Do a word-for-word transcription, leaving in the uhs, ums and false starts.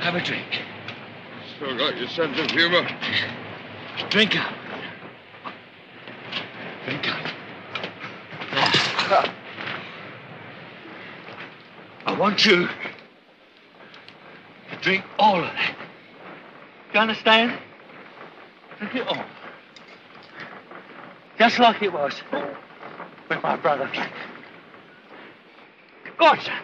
Have a drink. Still got your sense of humor. Drink up. Drink up. I want you to drink all of that. You understand? Drink it all. Just like it was with my brother Frank. Go on, son.